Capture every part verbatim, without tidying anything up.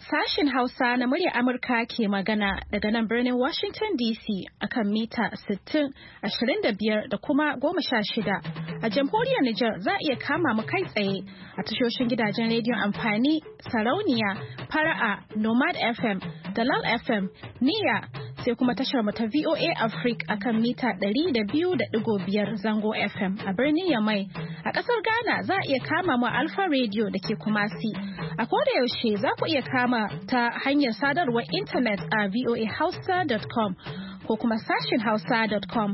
Sashen Hausa na muryar Amurka ke magana daga nan birnin Washington D C akan mita sittin, ashirin da biyar da kuma goma sha shida. A jamhuriyar Nijar za a iya kama mu kai tsaye a tashoshin gidajen rediyon amfani, sarauniya, fara'a, Nomad F M, Dalal F M, Niyya, sai kuma tashar mu ta V O A Africa akan mita ɗari da biyu da ɗigo biyar zango F M a birnin Yamai. A ƙasar Ghana za a iya kama mu Alpha Radio da ke Kumasi. A koda yaushe za ku iya kama ta hanyar sadarwar intanet a voa hausa dot com ko kuma sashin hausa dot com.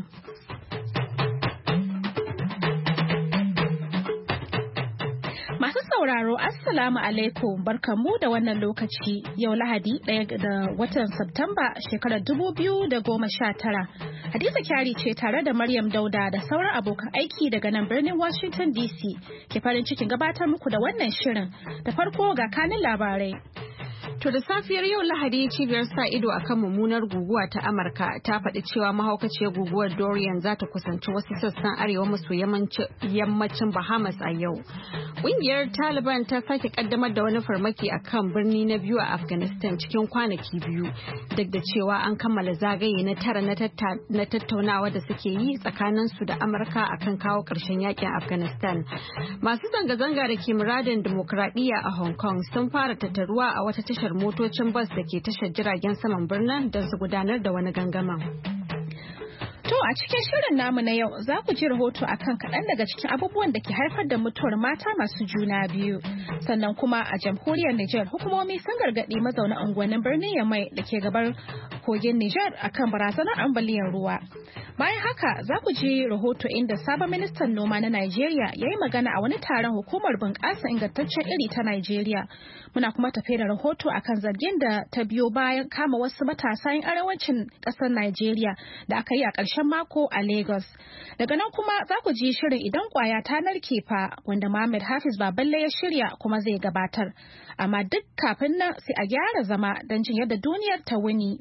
Masu sauraro, Assalamu alaikum, barkamu da wannan lokaci yau Lahadi ɗaya da watan Satumba shekarar dubu biyu da goma sha tara. Hadiza Kyari ce tare da Maryam Dauda da sauran abokan aiki daga nan birnin Washington D C ke farin cikin gabatar muku da wannan shirin. Da farko ga kanin labarai. To da safiyar yau Lahadi cibiyar sa ido akan mummunar guguwa ta Amurka ta faɗi cewa mahaukaciyar guguwar Dorian za ta kusanci wasu sassan arewa maso yammacin Bahamas a yau. Ƙungiyar Taliban ta sake kaddamar da wani farmaki akan birni na biyu a Afghanistan cikin kwanaki biyu, duk da cewa an kammala zagaye na tara na tattaunawa da suke yi tsakanin su da Amurka akan kawo ƙarshen yakin Afghanistan. Masu zanga-zanga da ke muradin dimokuraɗiyya a Hong Kong sun fara tattaruwa a wata tashar motocin bas da ke tashar jiragen saman birnin don su gudanar da wani gangaman. To a cikin shirin namu na yau za ku ji rahoto akan kaɗan daga cikin abubuwan da ke haifar da mutuwar mata masu juna biyu. Sannan kuma a jamhuriyar Nijar hukumomi sun gargaɗi mazauna unguwannin birnin Yamai da ke gabar kogin Nijar akan barazanar ambaliyar ruwa. Bayan haka za ku ji rahoto inda sabon ministan noma na Najeriya ya yi magana a wani taron hukumar bunƙasa ingantaccen iri ta Najeriya. Muna kuma tafe da rahoto akan zargin da ta biyo bayan kama wasu matasa 'yan arewacin ƙasar Najeriya da aka yi a ƙarshen mako a Lagos. Daga nan kuma za ku ji shirin idan kwaya ta narke fa wanda Muhammad Hafiz Baballe ya shirya kuma zai gabatar. Amma duk kafin nan sai a gyara zama don jin yadda duniyar ta wuni.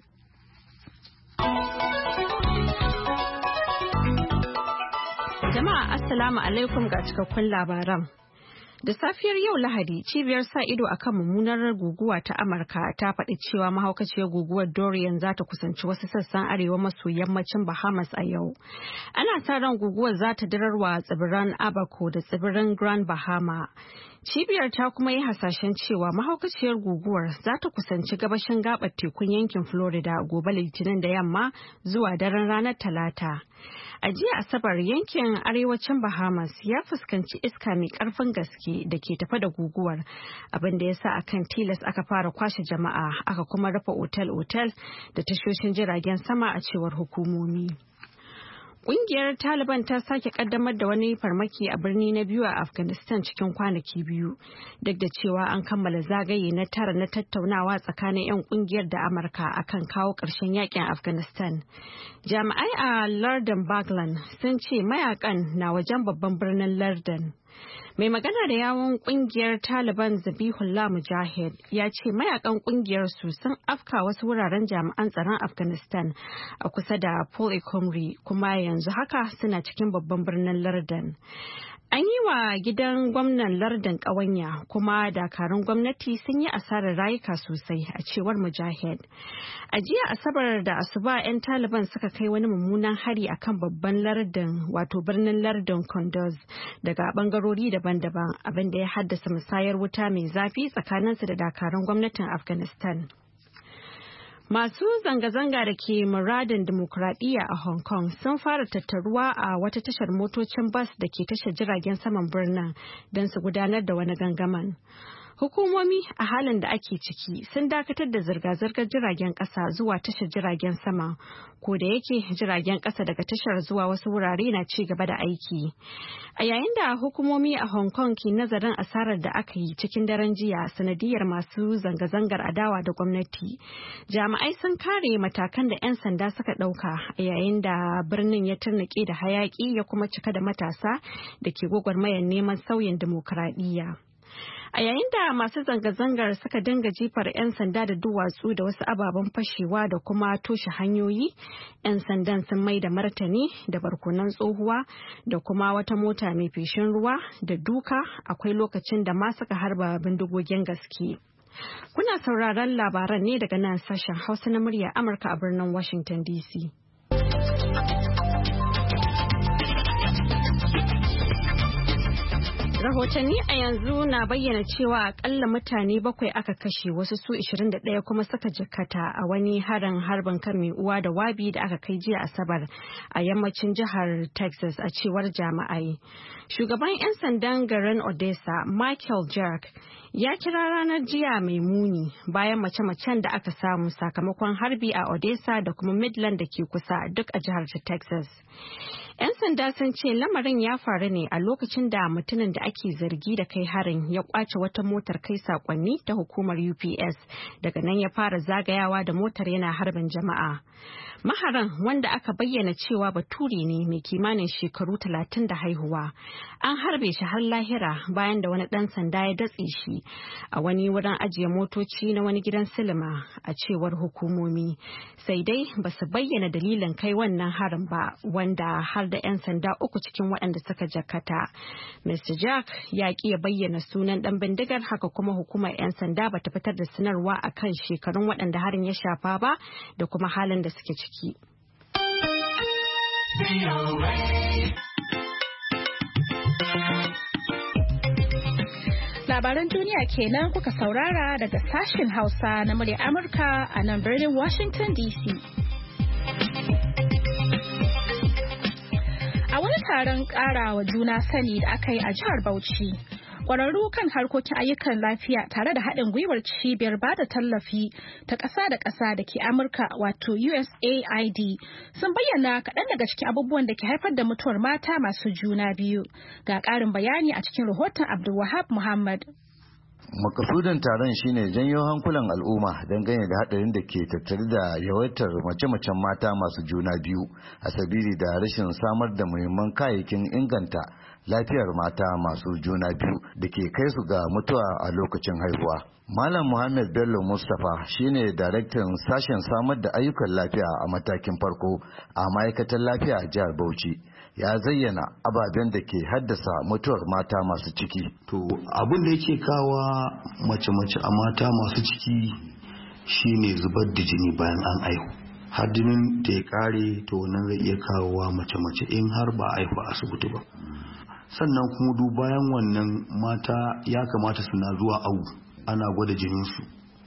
Jama'a Assalamu alaikum ga cikakkun labaran. Da safiyar yau Lahadi, cibiyar sa ido akan mummunar guguwa ta Amurka ta faɗi cewa mahaukaciyar guguwar Dorian za ta kusanci wasu sassan arewa maso yammacin Bahamas a yau. Ana sa ran guguwar za ta dirarwa tsibiran Abaco da tsibirin Grand Bahama. Cibiyar ta kuma yi hasashen cewa mahaukaciyar guguwar za ta kusanci gabashin gabar tekun yankin Florida gobe Litinin da yamma zuwa daren ranar Talata. A jiya Asabar yankin arewacin Bahamas ya fuskanci iska mai karfin gaske da ke tafa da guguwar, abin da ya sa akan tilas aka fara kwashe jama'a aka kuma rufe otal-otal da tashoshin jiragen sama a cewar hukumomi. Ƙungiyar Taliban ta sake kaddamar da wani farmaki a birni na biyu a Afghanistan cikin kwanaki biyu, duk da cewa an kammala zagaye na tara na tattaunawa tsakanin 'yan ƙungiyar da Amurka akan kawo ƙarshen yakin Afghanistan. Jami'ai a lardin Baghlan sun ce mayakan na wajen babban birnin lardin. Mai magana da yawon kungiyar Taliban Zabihullah Mujahid ya ce mayakan kungiyar su sun afka wasu wuraren jami'an tsaron Afghanistan a kusa da Pul Ikumri kuma yanzu haka suna cikin babban birnin lardin. An yi wa gidan gwamnan lardin ƙawanya kuma dakarun gwamnati sun yi asarar rayuka sosai a cewar Mujahid. A jiya Asabar da asuba 'yan Taliban suka kai wani mummunan hari akan babban lardin wato birnin lardin Kunduz daga bangarori daban-daban abin da ya haddasa musayar wuta mai zafi tsakaninsu da dakarun gwamnatin Afghanistan. Masu zanga-zanga da ke muradin dimokuraɗiyya a Hong Kong sun fara tattaruwa a wata tashar motocin bas da ke tashar jiragen saman birnin don su gudanar da wani gangaman. Hukumomi a halin da ake ciki sun dakatar da zirga-zirgar jiragen ƙasa zuwa tashar jiragen sama, ko da yake jiragen ƙasa daga tashar zuwa wasu wurare na ci gaba da aiki. A yayin da hukumomi a Hong Kong ke nazarin asarar da aka yi cikin daren jiya sanadiyar masu zanga-zangar adawa da gwamnati, jami'ai sun kare matakan da 'yan sanda suka ɗauka a yayin da birnin ya turnike da hayaƙi ya kuma cika da matasa da ke gwagwarmayar neman sauyin dimokuraɗiyya. A yayin da masu zanga-zangar suka dinga jifar 'yan sanda da duwatsu da wasu ababen fashewa da kuma toshe hanyoyi, 'yan sandan sun mai da martani da barkonan tsohuwa da kuma wata mota mai feshin ruwa da duka, akwai lokacin da ma suka harba bindigogin gaske. Kuna sauraron labaran ne daga nan sashen Hausa na murya Amurka a birnin Washington D C. Rahotanni a yanzu na bayyana cewa akalla mutane bakwai aka kashe wasu su ishirin da ɗaya kuma suka jikkata a wani harin harbin kan mai uwa da wabi da aka kai jiya Asabar a yammacin jihar Texas a cewar jami'ai. Shugaban 'yan sandan garin Odessa, Michael Jerk, ya kira ranar jiya mai muni bayan mace-macen da aka samu sakamakon harbi a Odessa da kuma Midland da ke kusa duk a jihar Texas. 'Yan sanda sun ce lamarin ya faru ne a lokacin da mutumin da ake zargi da kai harin ya kwace wata motar kai sakonni ta hukumar U P S, daga nan ya fara zagayawa da motar yana harbin jama'a. Maharan, wanda aka bayyana cewa bature ne mai kimanin shekaru talatin da haihuwa, an harbe shi har lahira bayan da wani ɗan sanda ya datse shi a wani wurin ajiye motoci na wani gidan silima, a cewar hukumomi. Sai dai ba su bayyana dalilin kai wannan harin ba, wanda har da 'yan sanda uku cikin waɗanda suka jakata. Mister Jack ya ƙi ya bayyana sunan ɗan bindigar, haka kuma hukumar 'yan sanda ba ta fitar da sanarwa akan shekarun waɗanda harin ya shafa ba da kuma halin da suke ciki. Labaran duniya kenan kuka saurara daga sashen Hausa na murya Amurka a nan birnin Washington D C. A wani taron ƙarawa juna sani da aka yi a jihar Bauchi, ƙwararru kan harkokin ayyukan lafiya tare da haɗin gwiwar cibiyar ba da tallafi ta ƙasa da ƙasa da ke Amurka wato U S A I D sun bayyana kaɗan daga cikin abubuwan da ke haifar da mutuwar mata masu juna biyu. Ga ƙarin bayani a cikin rahoton Abdulwahab Muhammad. Makasudin taron shine janyo hankulan al'umma dangane da hadarin da ke tattare da yawaitar mace-macen mata masu juna biyu a sabili da rashin samar da muhimman kayayyakin inganta lafiyar mata masu juna biyu da ke kai su ga mutuwa a lokacin haihuwa. Malam Muhammad Bello Mustapha shine daraktan sashen samar da ayyukan lafiya a matakin farko a ma'aikatar lafiya a jihar Bauchi. Ya zayyana ababen da ke haddasa mutuwar mata masu ciki. To abin da yake kawa mace-mace a mata masu ciki shine zubar da jini bayan an aihu. Har jinin da ya kare to nan zai iya kawowa mace-mace in har ba aihu a asibiti ba. Sannan kuma duk bayan wannan mata ya kamata suna zuwa awu, ana gwada jininsu,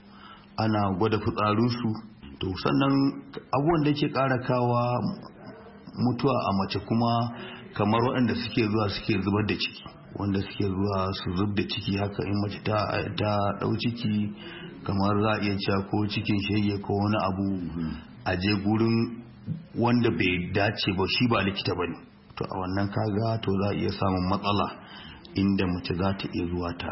ana gwada fitsarinsu. To sannan abubuwan da yake kara kawa mutuwa a mace kuma kamar waɗanda suke zuwa suke zubar da ciki, wanda suke zuwa su zub da ciki haka in mace ta ɗau ciki, kamar za a iya cewa ko cikin shege ko wani abu a je gurin wanda bai dace ba, shi ba likita ba ne. To a wannan kaga to za a iya samun matsala inda mace za ta iya zuwa ta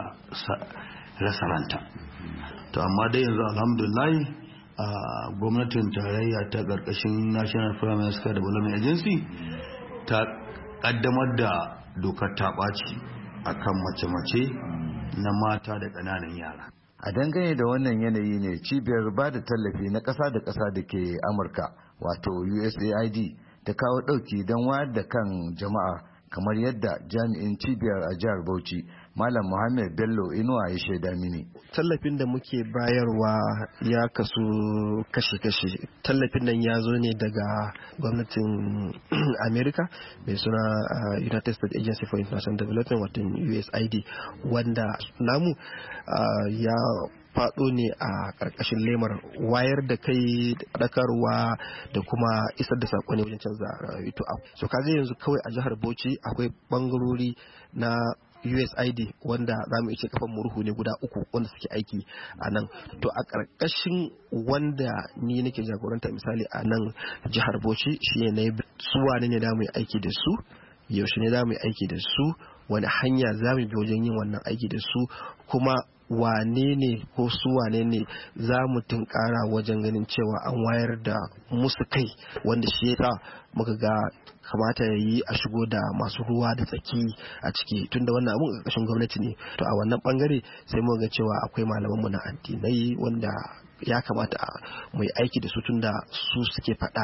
rasa ranta. To amma dai yanzu alhamdulillah a uh, gwamnatin tarayya ta ƙarƙashin National Primary Health Development Agency ta ƙaddamar da dokar ta ɓaci a kan mace-mace na mata da ƙananan yara. A dangane da wannan yanayi ne cibiyar ba da tallafi na ƙasa da ƙasa da ke Amurka wato U S A I D ta kawo ɗauki don wayar da kan jama'a, kamar yadda jami'in cibiyar a jihar Bauchi Malam Muhammad Bello Inuwa ya shaida mini. Tallafin da muke bayarwa ya kasu kashe-kashe. Tallafin nan ya zo ne daga gwamnatin Amerika mai suna uh, United States Agency for International Development wato U S A I D, wanda namu uh, ya faɗo ne a ƙarƙashin lemar wayar da kai, ɗakarwa da kuma isar da saƙoni wajen canza rayuwa. So kaga yanzu kawai a jihar Bauchi akwai ɓangarori na U S A I D wanda za mu ce kafan murhu ne guda uku wanda suke aiki a nan. To a ƙarƙashin wanda ni nake jagoranta misali a nan jihar Bauchi shi ne su wane ne da mu yi aiki da su, yaushe ne da mu yi aiki da su, wani hanya za mu bi wajen yin wannan aiki da su, kuma wane ne ko su wane ne za mu tunkara wajen ganin cewa an wayar da musu kai, wanda shi yasa muka ga kamata ya yi a shigo da masu ruwa da tsaki a ciki, tunda wannan abun a ƙarƙashin gwamnati ne. To a wannan bangare sai muka ga cewa akwai malamanmu na addinai wanda ya kamata mu yi aiki da su tunda su suke faɗa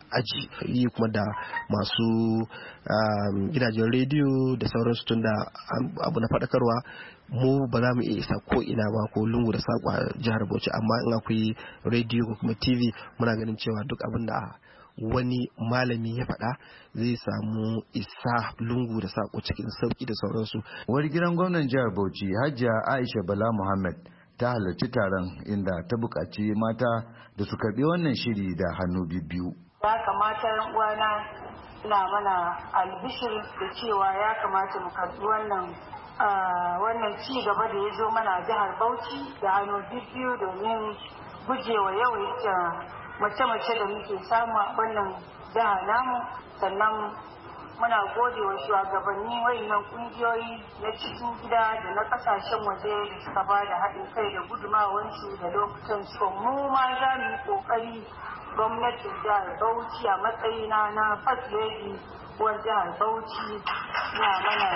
aji yi kuma da masu gidajen rediyo da sauransu, tun da abu na faɗakarwa mu ba za mu iya isa ko ina ba ko lungu da saƙo a jihar Bauchi, amma in akwai rediyo ko kuma T V muna ganin cewa duk abin da wani malami ya faɗa zai samu isa lungu da saƙo cikin sauƙi da sauransu. Wani gidan gwamnan jihar Bauchi Hajiya Aisha Bala Muhammad ta halarci taron inda ta buƙaci mata da su karɓi wannan shiri da hannu biyu. Ya kamata yan uwana ina mana albishir da cewa ya kamata mu karɓi wannan wannan ci gaba da ya zo mana jihar Bauchi da hannu biyu domin gujewa yawaita mace-mace da muke samu a wannan jihar namu. Sannan muna gode wa shugabanni wayannan kungiyoyi na cikin gida da na kasashen waje da suka ba da haɗin kai da gudumawansu da lokutan su. Mu ma za mu yi ƙoƙari gwamnatin jihar Bauchi a matsayina na first lady uwar jihar Bauchi na mana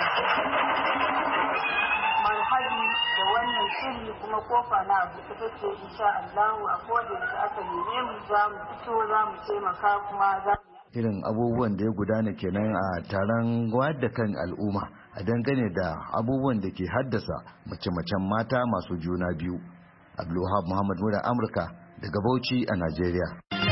marhabi da wannan shiri, kuma kofa na abu ta take insha Allah a koda da aka neme mu za mu fito za mu taimaka kuma za mu irin abubuwan da ya gudana kenan a taron wayar da kan al'umma a dangane da abubuwan da ke haddasa mace-macen mata masu juna biyu. Abdulwahab Muhammad Mura Amurka daga Bauchi a Najeriya.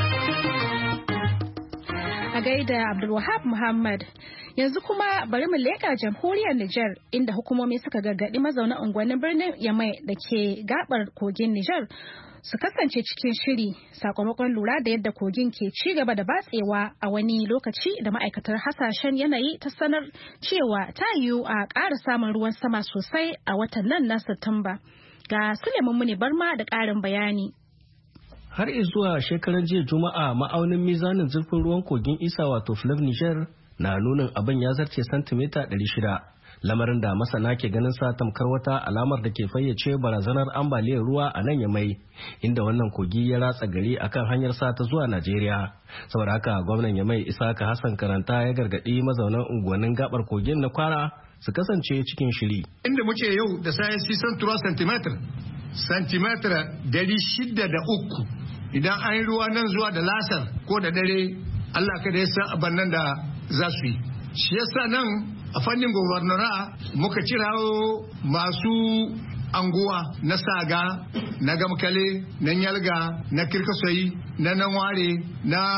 A gaida Abdulwahab Muhammad. Yanzu kuma bari mu leƙa jamhuriyar Nijar, inda hukumomi suka gargaɗi mazauna unguwannin birnin Yamai da ke gabar kogin Nijar su kasance cikin shiri sakamakon lura da yadda kogin ke ci gaba da batsewa a wani lokaci da ma'aikatar hasashen yanayi ta sanar cewa ta yiwu a ƙara samun ruwan sama sosai a watan nan na Satumba. Ga Suleiman Muni Barma da ƙarin bayani. Har zuwa shekaran jiya Juma'a ma'aunin mizanin zurfin ruwan kogin Isa wato Flav Niger na nunin abin ya zarce santimita ɗari shida. Lamarin da masana ke ganin sa tamkar wata alamar da ke fayyace barazanar ambaliyar ruwa a nan Yamai, inda wannan kogi ya ratsa gari akan hanyar sa ta zuwa Najeriya. Saboda haka gwamnan Yamai Isaka Hassan Karanta ya gargadi mazaunan unguwannin gabar kogin na Kwara su kasance cikin shiri. Inda muke yau da sai sisan tura centimeter centimeter dari shida da uku, idan an yi ruwa nan zuwa da lasar ko da dare Allah kada ya san abin nan da za su yi. Shi yasa nan a fannin gwamnora muka kirawo masu anguwa na Saga, na Gamkale, na Nyalga, na Kirkasoyi, na Nanware, na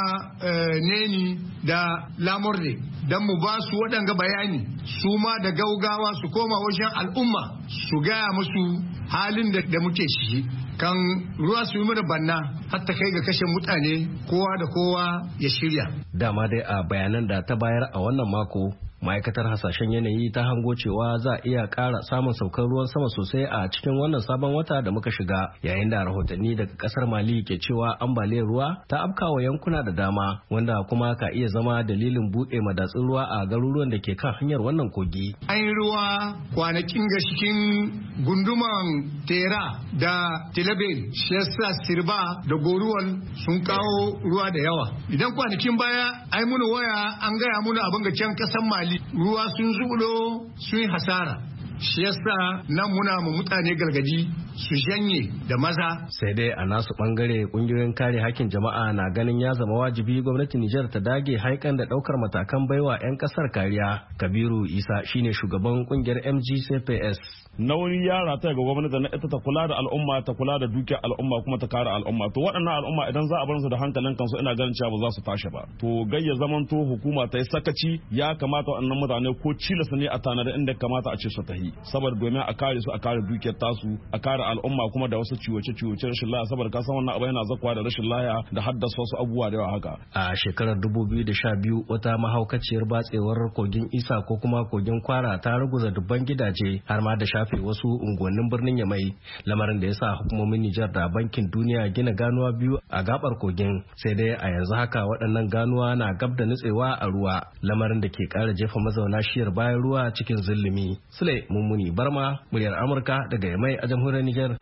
Neni da Lamurde don mu ba su waɗanga bayani su ma da gaugawa su koma wajen al'umma su gaya musu halin da muke shi kan ruwa su yi mana banna hatta kai ga kashe mutane, kowa da kowa ya shirya. Dama dai a bayanan da ta bayar a wannan mako ma'aikatar hasashen yanayi ta hango cewa za a iya ƙara samun saukar ruwan sama sosai a cikin wannan sabon wata da muka shiga, yayin da rahotanni daga ƙasar Mali ke cewa ambaliyar ruwa ta afkawa yankuna da dama, wanda kuma ka iya zama dalilin buɗe madatsun ruwa a garuruwan da ke kan hanyar wannan kogi. An yi ruwa kwanakin ga cikin gunduman Tera da Tilabel, Shesa, Sirba da Goruwal sun kawo ruwa da yawa. Idan kwanakin baya ai muna waya an gaya muna abin ga can ƙasar Mali ruwa sun zubulo sun yi hasara. Shi yasa nan muna mu mutane gargadi su janye da maza. Sai dai a nasu bangare kungiyoyin kare hakkin jama'a na ganin ya zama wajibi gwamnatin Nijar ta dage haikan da daukar matakan baiwa 'yan kasar kariya. Kabiru Isa shine shugaban kungiyar M G C P S. Nauyi ya rata ga gwamnati na ita ta kula da al'umma, ta kula da dukiyar al'umma, kuma ta kare al'umma. To waɗannan al'umma idan za a bar su da hankalin kansu ina ganin cewa ba za su tashi ba. To gayya zaman to hukuma ta yi sakaci, ya kamata waɗannan mutane ko cilasa ne a tanada inda kamata a ce su tahi. Saboda domin a kare su, a kare dukiyar tasu, a kare al'umma kuma da wasu ciwoce-ciwoce rashin laya, saboda kasan wannan abu yana zakwa da rashin laya da haddasa wasu abubuwa da yawa haka. A shekarar dubu biyu da sha biyu wata mahaukaciyar batsewar kogin Isa ko kuma kogin Kwara ta ruguza dubban gidaje har ma da shafe wasu unguwannin birnin Yamai, lamarin da ya sa hukumomin Nijar da Bankin Duniya gina ganuwa biyu a gabar kogin. Sai dai a yanzu haka waɗannan ganuwa na gab da nutsewa a ruwa, lamarin da ke ƙara jefa mazauna shiyar bayan ruwa cikin zulumi. Sule Mummuni Barma, muryar Amurka daga Yamai a jamhuriyar Nijar.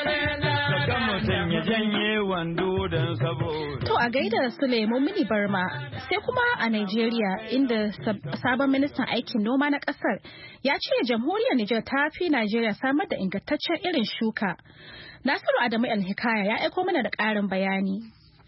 To a gaida Suleiman Mini Barma, sai kuma a Najeriya inda sabon ministan aikin noma na kasar ya ce jamhuriyar Nijar ta fi Najeriya samar da ingantaccen irin shuka. Nasiru Adamu Alhikaya ya aiko mana da ƙarin bayani.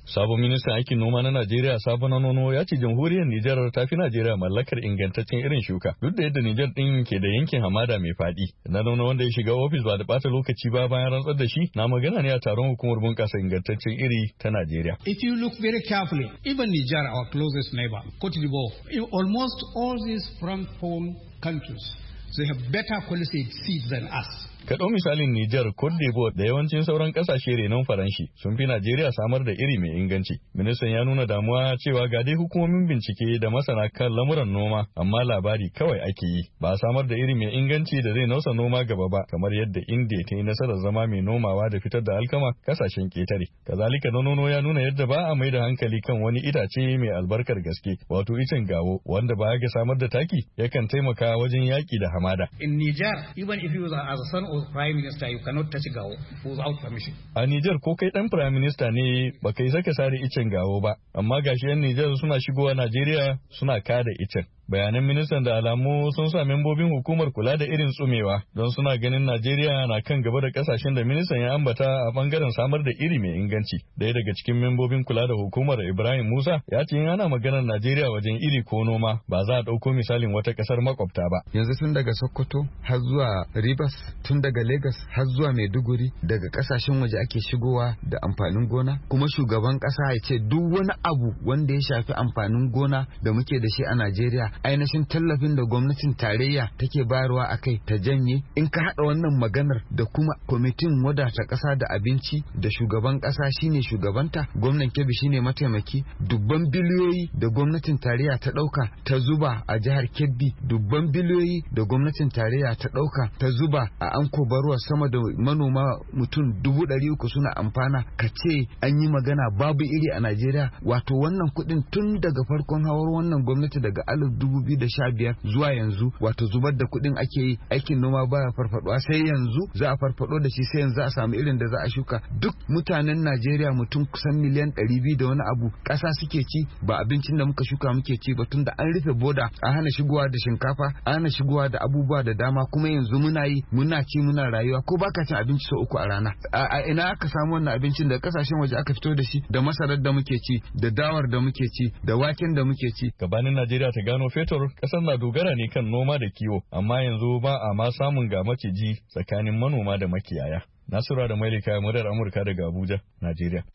Sabon ministan aikin noma na Najeriya Sabo Nono ya ce jamhuriyar Nijar ta fi Najeriya mallakar ingantaccen irin shuka duk da yadda Nijar din ke da yankin hamada mai faɗi. Na Nono wanda ya shiga ofis ba da ɓata lokaci ba bayan rantsar da shi na magana ne a taron hukumar bunƙasa ingantaccen iri ta Najeriya. If you look very carefully, even Niger, our closest neighbor, Cote d'Ivoire, almost all these francophone countries, they have better quality seeds than us. Kaɗau misalin Nijar, Cote d'Ivoire da yawancin sauran ƙasashe renon Faranshi sun fi Najeriya samar da iri mai inganci. Ministan ya nuna damuwa cewa ga dai hukumomin bincike da masana kan lamuran noma, amma labari kawai ake yi. Ba a samar da iri mai inganci da zai nausa noma gaba ba, kamar yadda India ta yi nasarar zama mai nomawa da fitar da alkama ƙasashen ƙetare. Kazalika Nono ya nuna yadda ba a mai da hankali kan wani itace mai albarkar gaske, wato icen gawo, wanda ba ga samar da taki yakan taimaka wajen yaƙi da hamada. In Niger, even if you are as a son of Prime Minister, you cannot touch gawo without permission. A Nijar ko kai dan Prime Minister ne baka yi saka sare icen gawo ba, amma gashi yan Nijar suna shigowa Najeriya suna kada icen. Bayanan ministan da alamu sun sa membobin hukumar kula da irin tsumewa don suna ganin Najeriya na kan gaba da kasashen da ministan ya ambata a bangaren samar da iri mai inganci. Daya daga cikin membobin kula da hukumar Ibrahim Musa ya ce in ana maganar Najeriya wajen iri ko noma ba za a ɗauko misalin wata ƙasar makwabta ba. Yanzu tun daga Sokoto har zuwa Rivers, tun daga Lagos har zuwa Maiduguri, daga kasashen waje ake shigowa da amfanin gona, kuma shugaban ƙasa ya ce duk wani abu wanda ya shafi amfanin gona da muke da shi a Najeriya ainihin tallafin da gwamnatin tarayya take bayarwa a kai ta janye. In ka haɗa wannan maganar da kuma kwamitin wadata ƙasa da abinci da shugaban ƙasa shine shugabanta, gwamnan Kebbi shine mataimaki, dubban biliyoyi da gwamnatin tarayya ta ɗauka ta zuba a jihar Kebbi, dubban biliyoyi da gwamnatin tarayya ta ɗauka ta zuba a Anko Barwa, sama da manoma mutum dubu ɗari uku suna amfana. Ka ce an yi magana babu iri a Najeriya, wato wannan kuɗin tun daga farkon hawar wannan gwamnati daga alif dubu biyu da sha biyar zuwa yanzu, wato zubar da kuɗin ake yi, aikin noma baya farfaɗowa, sai yanzu za a farfaɗo da shi, sai yanzu a samu irin da za a shuka. Duk mutanen Najeriya mutum kusan miliyan ɗari biyu da wani abu ƙasa suke ci, ba abincin da muka shuka muke ci ba, tunda an rufe boda, a hana shigowa da shinkafa, a hana shigowa da abubuwa da dama, kuma yanzu muna yi muna ci muna rayuwa. Ko baka cin abinci sau uku a rana? A ina aka samu wannan abincin? da kasashen waje aka fito da shi, da masarar da muke ci, da dawar da muke ci, da waken da muke ci. Gabanin Najeriya ta gano fetur, kasar na dogara ne kan noma da kiwo, amma yanzu ba a ma samun ga maciji tsakanin manoma da makiyaya. Nasura da Mailika, murar Amurka daga Abuja, Najeriya.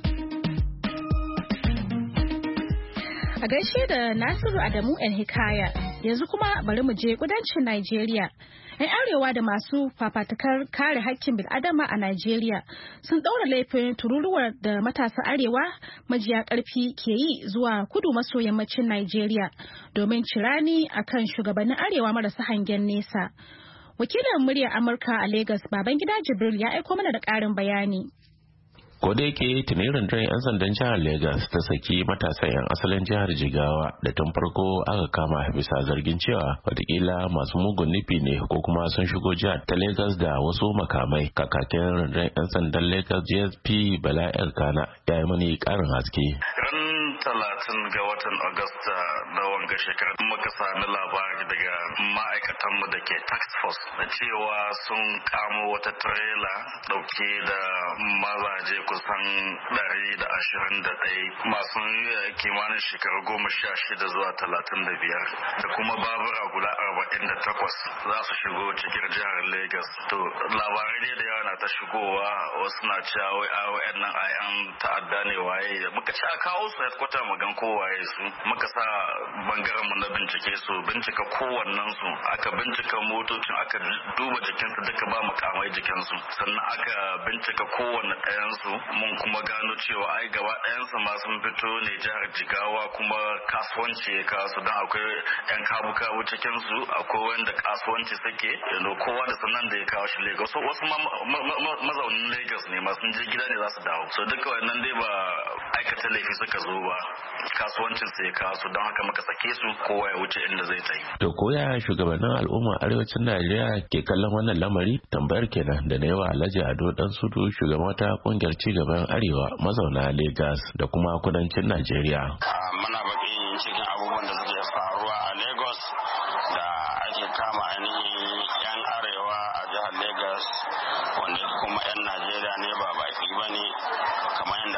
A gaishe da Nasiru Adamu El Hikaya, yanzu kuma bari mu je kudancin Najeriya. 'Yan arewa da masu fafatukar kare haƙƙin bil'adama a Najeriya sun ɗaura laifin tururuwar da matasan arewa majiya ƙarfi ke yi zuwa kudu maso yammacin Najeriya domin cirani akan shugabannin arewa marasa hangen nesa. Wakilin muryar Amurka a Lagos, Babangida Jibril, ya aiko mana da ƙarin bayani. Ko da yake tuni rundunar 'yan sandan jihar Legas ta saki matasan 'yan asalin jihar Jigawa da tun farko aka kama bisa zargin cewa watakila masu mugun nufi ne ko kuma sun shigo jihar ta Legas da wasu makamai. Kakakin rundunar 'yan sandan Legas G S P Bala Elkana ya yi mani karin haske. talatin ga watan Agusta na wanga shekarar muka sami labari daga ma'aikatanmu da ke tax force da cewa sun kamo wata trailer dauke da mazaje kusan ɗari da ashirin da ɗaya masu kimanin shekaru goma sha shida zuwa talatin da biyar da kuma babura guda arba'in da takwas za su shigo cikin jihar Lagos. To labarai ne da yawa na ta shigowa, wasu na cewa wai a wa'annan ayan ta'adda ne waye, muka ci a kawo su headquarter mu gan kowaye su, muka sa bangaren mu na bincike su bincika kowannen su, aka bincika motocin, aka duba jikinsu duka ba makamai jikinsu, sannan aka bincika kowanne ɗayan su, mun kuma gano cewa ai gaba ɗayan su ma sun fito ne jihar Jigawa, kuma kasuwanci ya kawo su, don akwai yan kabu-kabu cikin su, akwai wanda kasuwanci suke, yanzu kowa da sanan da ya kawo shi Lagos. So wasu mazaunin Lagos ne ma sun je gida ne za su dawo, so duka wannan dai ba aikata laifi suka zo ba, kasuwancin su ya kawo su, don haka muka sake su kowa ya wuce inda zai tafi. To koya shugabannin al'umma arewacin Najeriya ke kallon wannan lamari? Tambayar kenan da na yawa Alhaji Ado Dan Sudu, shugaban ta kungiyar cigaban arewa mazauna Lagos da kuma kudancin Najeriya. Muna bakin cikin abubuwan da suke faruwa a Lagos da ake kama ainihin yan arewa a jihar Lagos wanda kuma yan Najeriya ne ba baki bane, kamar yadda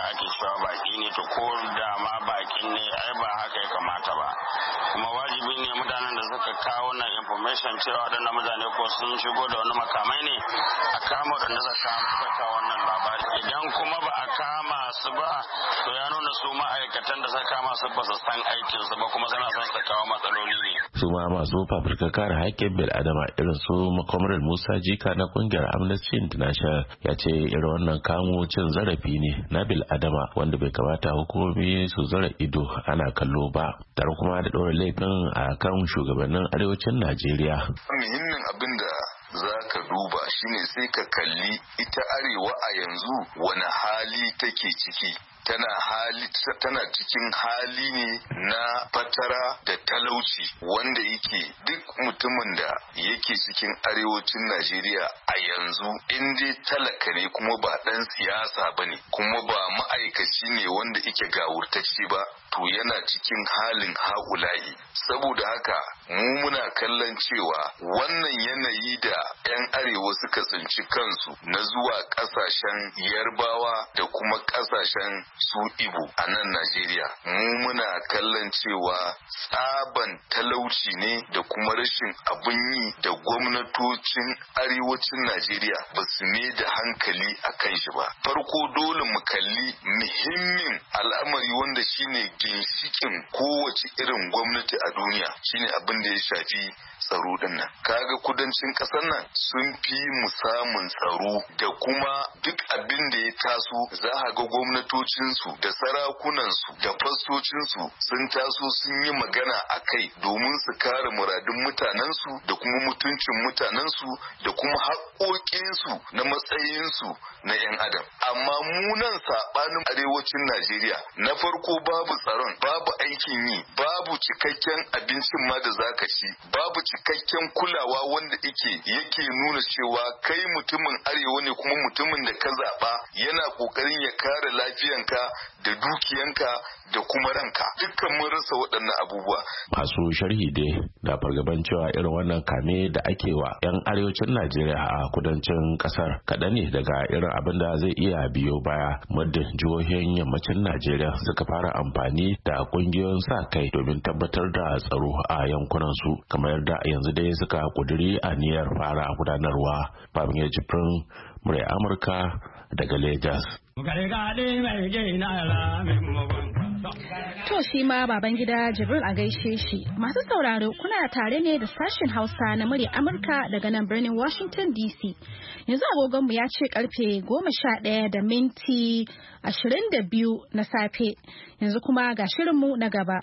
ake cewa baki ne to ko da ma bakin ne ai ba haka ya kamata ba kuma wajibi ne mutanen da suka kawo wannan information cewa waɗannan mutane ko sun shigo da wani makamai ne a kama waɗanda suka kawo wannan labari idan kuma ba a kama su ba to ya nuna su ma'aikatan da suka kama su ba su san aikin su ba kuma suna son su kawo matsaloli ne su ma masu fafutukar kare haƙƙin bil adama irin su Comrade Musa Jika na kungiyar Amnesty International ya ce irin wannan kamo cin zarafi ne na bil adama wanda bai kamata hukumomi su zara ido ana kallo ba tare kuma da ɗora laifin a kan shugabannin arewacin Najeriya. Muhimmin abin da za ka duba shine sai ka kalli ita arewa a yanzu wani hali take ciki. Tana hali tana cikin hali ne na fatara da talauci wanda yake duk mutumin da yake cikin arewacin Najeriya a yanzu in dai talaka ne kuma ba dan siyasa bane kuma ba ma'aikaci ne wanda yake gawurtacce ba to yana cikin halin haulayi saboda haka mu muna kallon cewa wannan yanayi da 'yan arewa suka tsinci kansu na zuwa kasashen yarbawa da kuma kasashen su Ibo a nan Najeriya mu muna kallon cewa tsaban talauci ne da kuma rashin abin yi da gwamnatocin arewacin Najeriya ba su ne da hankali a kan shi ba. Farko dole mu kalli muhimmin al'amari wanda shine ginshikin kowace irin gwamnati a duniya shine abin da ya shafi tsaro din nan. Kaga kudancin ƙasar nan sun fi mu samun tsaro da kuma duk abin da ya taso za a ga gwamnatocinsu da sarakunansu da fastocinsu sun taso sun yi magana a kai domin su kare muradun mutanensu da kuma mutuncin mutanensu da kuma haƙoƙinsu na matsayinsu na 'yan adam. Amma munan saɓanin arewacin Najeriya na farko babu tsaron, babu aikin yi, babu cikakken abincin ma da zaka ci, babu cikakken kulawa wanda yake yake nuna cewa kai mutumin arewa ne kuma mutumin da ka zaɓa yana ƙoƙarin ya kare lafiyanka da dukiyanka da kuma ranka dukkan mun rasa waɗannan abubuwa. Masu sharhi dai da fargaban cewa irin wannan kame da ake wa 'yan arewacin Najeriya a kudancin ƙasar kaɗan ne daga irin abin da zai iya biyo baya muddin jihohin yammacin Najeriya suka fara amfani da ƙungiyoyin sa kai domin tabbatar da tsaro a yankunan su kamar yadda yanzu dai suka kuduri aniyar fara gudanarwa. Babin ya jibrin murai Amurka daga Lagos. To shi ma baban gida Jibril a gaishe shi. Masu sauraro kuna tare ne da sashen Hausa na murya Amurka daga nan birnin Washington D C. Yanzu agogonmu ya ce karfe goma sha ɗaya da minti ashirin da biyu na safe. Yanzu kuma ga shirinmu na gaba.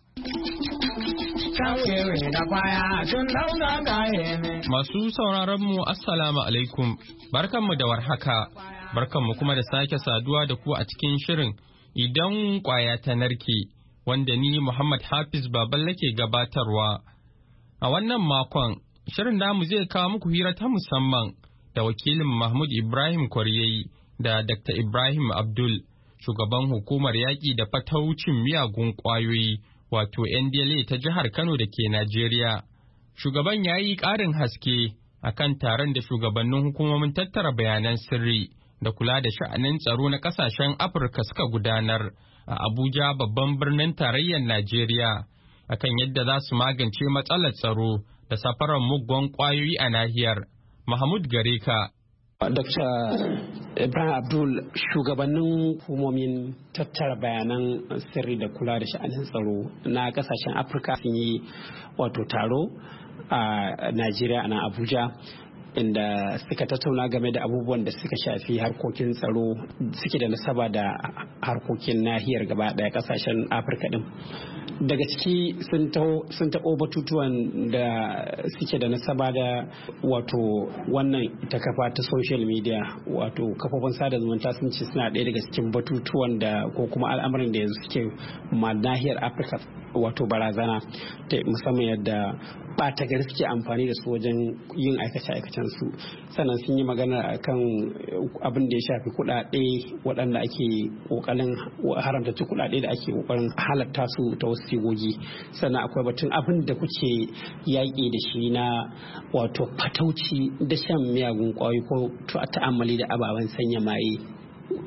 Masu sauraron mu Assalamu alaikum, barkanmu da warhaka, barkanmu kuma da sake saduwa da ku a cikin shirin idan kwaya ta narke, wanda ni Muhammad Hafiz Baballe ke gabatarwa. A wannan makon, shirin namu zai kawo muku hira ta musamman da wakilin Mahmud Ibrahim Kwaryayi da Dakta Ibrahim Abdul, shugaban hukumar yaƙi da fataucin miyagun ƙwayoyi. Wato N D L A ta jihar Kano da ke Najeriya. Shugaban ya yi ƙarin haske a kan taron da shugabannin hukumomin tattara bayanan sirri da kula da sha'anin tsaro na ƙasashen Afirka suka gudanar a Abuja babban birnin tarayyar Najeriya akan yadda za su magance matsalar tsaro da safarar muggan ƙwayoyi a nahiyar. Mahmud Gareka. Dokta Ibrahim Abdul, shugabannin hukumomin tattara bayanan sirri da kula da sha'anin tsaro na kasashen Afirka sun yi wato taro a Najeriya na Abuja inda suka tattauna game da abubuwan da suka shafi harkokin tsaro suke da nasaba da harkokin nahiyar gaba daya kasashen Afirka din. Daga ciki sun taɓo batutuwan da suke da nasaba da wato wannan ta kafa ta social media, wato kafofin sada zumunta sun ce suna ɗaya daga cikin batutuwan da ko kuma al'amarin da yanzu suke ma nahiyar Afirka wato barazana, ta musamman yadda ɓata gari suke amfani da su wajen yin aikace-aikacen su. Sannan sun yi magana akan abin da ya shafi kuɗaɗe waɗanda ake ƙoƙarin haramta kuɗaɗe da ake ƙoƙarin halatta su ta wasu sigogi. Sannan akwai batun abin da kuke yaƙi da shi na wato fatauci da shan miyagun ƙwayoyi ko ta'ammali da ababen sanya maye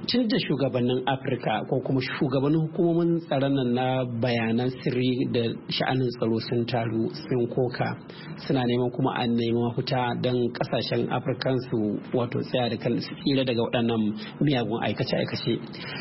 tun da shugabannin Afirka ko kuma shugabannin hukumomin tsaron nan na bayanan sirri da sha'anin tsaro sun taru sun koka suna neman kuma an nemi mafita don kasashen Afirka su wato tsaya da kan su tsira daga waɗannan miyagun aikace-aikace.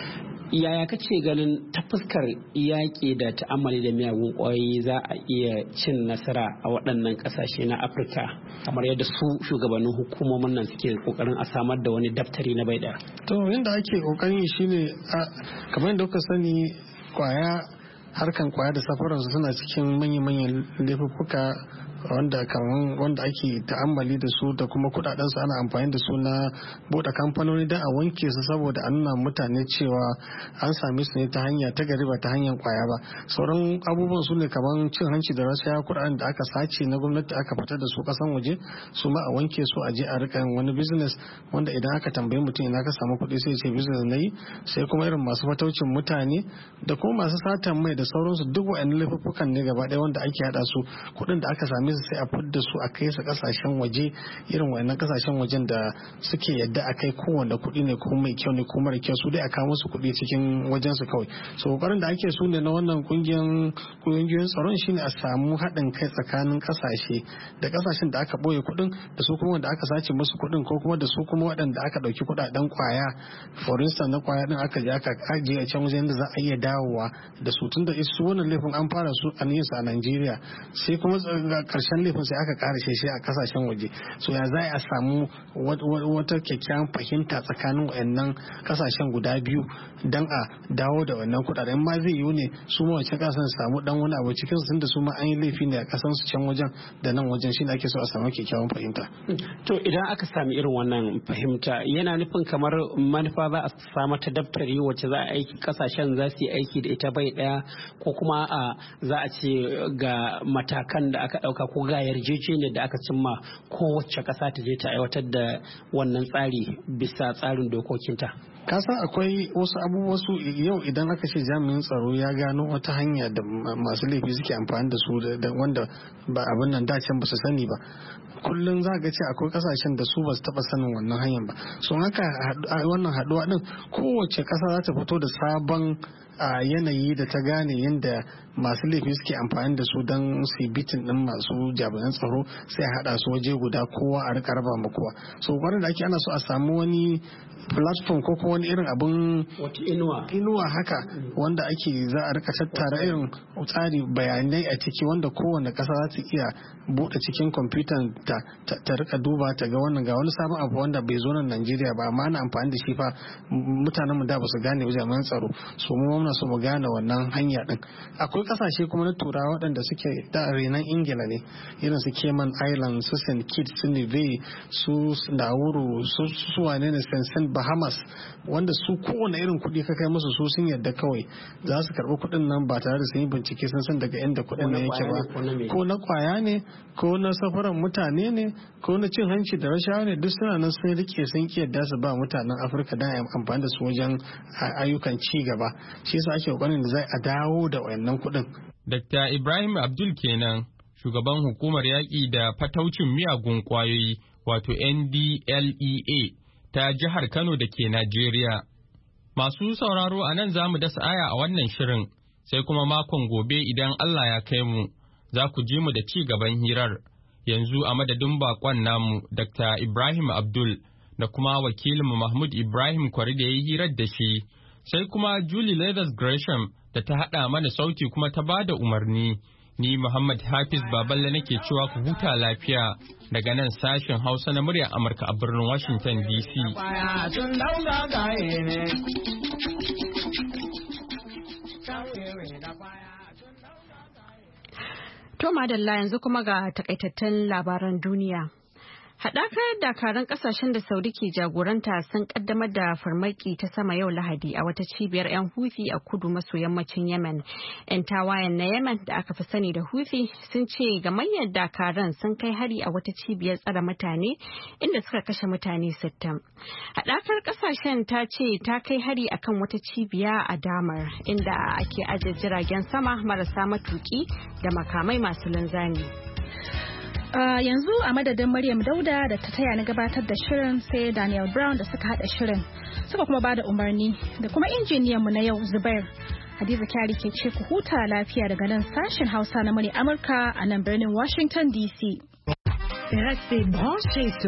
Yaya kace ganin ta fuskar yaƙi da ta'ammali da miyagun ƙwayoyi za a iya cin nasara a waɗannan ƙasashe na Afirka kamar yadda su shugabannin hukumomin nan suke ƙoƙarin a samar da wani daftari na bai ɗaya? To yadda ake ƙoƙarin shine kamar yadda kuka sani kwaya harkan kwaya da safaransu suna cikin manyan-manyan laifuffuka wanda kaman wanda ake ta'ammali da su da kuma kudaden su ana amfani da su na bude kamfanoni da a wanke su saboda an nuna mutane cewa an same su ne ta hanya ta gari ba ta hanyar kwaya ba. Sauran abubuwan su ne kaman cin hanci da rashawa, kudaden da aka sace na gwamnati aka fitar da su kasan waje su ma a wanke su a je a rika yin wani business wanda idan aka tambayi mutum ina ka samu kuɗi sai ce business na yi. Sai kuma irin masu fataucin mutane da kuma masu satan mai da sauransu duk wa'annan laifuffukan ne gaba ɗaya wanda ake hada su kuɗin da aka same sai a fidda su a kai su kasashen waje irin wayannan kasashen wajen da suke yadda a kai kowanne kuɗi ne ko mai kyau ne ko mara kyau su dai a kawo musu kuɗi cikin wajen su kawai. So kokarin da ake su ne na wannan kungiyan kungiyoyin tsaron shine a samu haɗin kai tsakanin kasashe da kasashen da aka boye kuɗin da su kuma wanda aka sace musu kuɗin ko kuma da su kuma waɗanda aka ɗauki kuɗaɗen kwaya for instance na kwaya din aka je aka ajiye a can wajen da za a iya dawowa da su tun da su wannan laifin an fara su a yin su a Najeriya sai kuma karshen laifin sai aka kara shi a kasashen waje. So ya za a samu wata kyakkyawan fahimta tsakanin wayannan kasashen guda biyu dan a dawo da wannan kudaden ma zai yiwu ne su ma wancan kasan samu dan wani abu cikin su da su ma an yi laifi ne a kasan su can wajen da nan wajen shi ne ake so a samu kyakkyawan fahimta. To idan aka sami irin wannan fahimta yana nufin kamar manufa za a samu ta daftari wacce za a aiki kasashen za su yi aiki da ita bai daya ko kuma a za a ce ga matakan da aka dauka ko ga yarjejeniyar da aka cimma kowace kasa ta je ta aiwatar da wannan tsari bisa tsarin dokokinta. Kasan akwai wasu abubuwa su yau idan aka ce jami'in tsaro ya gano wata hanya da masu laifi suke amfani da su da wanda ba abin nan dacen ba su sani ba kullum za ga ce akwai kasashen da su ba su taba sanin wannan hanyar ba. So haka wannan haduwa din kowace kasa za ta fito da sabon a yanayi da ta gane yadda masu laifi suke amfani da su don su bitin din masu jami'an tsaro sai a hada su waje guda kowa a rika raba ma kowa. So kwanan da ake ana so a samu wani platform ko kuma wani irin abin inuwa inuwa haka wanda ake za a rika tattara irin tsari bayanai a ciki wanda kowane kasa za ta iya bude cikin kwamfutan ta ta rika duba ta ga wannan ga wani sabon abu wanda bai zo nan Najeriya ba amma ana amfani da shi fa mutanen mu da ba su gane ba jami'an tsaro. So mu muna so mu gane wannan hanya din. Akwai kasashe kuma na turawa waɗanda suke da renan Ingila ne irin su Cayman Islands, su Saint Kitts, su Niue, su Nauru, su su wane ne Saint Bahamas wanda su kowane irin kuɗi ka kai musu su sun yadda kawai za su karɓi kuɗin nan ba tare da sun yi bincike sun san daga inda kuɗin nan yake ba ko na kwaya ne ko na safaran mutane ne ko na cin hanci da rashawa ne duk suna nan sun rike sun ki yadda su ba mutanen Afirka dan amfani da su wajen ayyukan ci gaba. Shi yasa ake kokarin da zai a dawo da wayannan kuɗin. Dakta Ibrahim Abdul kenan shugaban hukumar yaƙi da fataucin miyagun ƙwayoyi wato N D L E A ta jihar Kano da ke Najeriya. Masu sauraro a nan za mu dasa aya a wannan shirin sai kuma makon gobe idan Allah ya kai mu za ku ji mu da ci gaban hirar. Yanzu a madadin bakon namu Dakta Ibrahim Abdul da kuma wakilinmu Mahmud Ibrahim Kwari da ya yi hirar da shi. Sai kuma Julie Leathers Gresham da ta haɗa mana sauti kuma ta ba da umarni. Ni Muhammad Hafiz Baballe nake cewa ku huta lafiya daga nan sashen Hausa na muryar Amurka a birnin Washington D C. To madalla yanzu kuma ga takaitattun labaran duniya. Haɗakar dakarun ƙasashen da Saudi ke jagoranta sun ƙaddamar da farmaki ta sama yau Lahadi a wata cibiyar 'yan Houthi a kudu maso yammacin Yemen. 'Yan tawayen na Yemen da aka fi sani da Houthi sun ce gamayyar dakarun sun kai hari a wata cibiyar tsare mutane inda suka kashe mutane sittin. Haɗakar ƙasashen ta ce ta kai hari akan wata cibiya a Damar inda ake ajiye jiragen sama marasa matuƙi da makamai masu linzami. Uh, yanzu a madadin Maryam Dauda da ta taya na gabatar da shirin sai Daniel Brown da suka hada shirin suka kuma bada umarni da kuma injiniyan mu na yau Zubair. Hadiza Kyari ke ce ku huta lafiya daga nan sashen Hausa na murya Amurka a nan birnin Washington D C. Restez branchés sur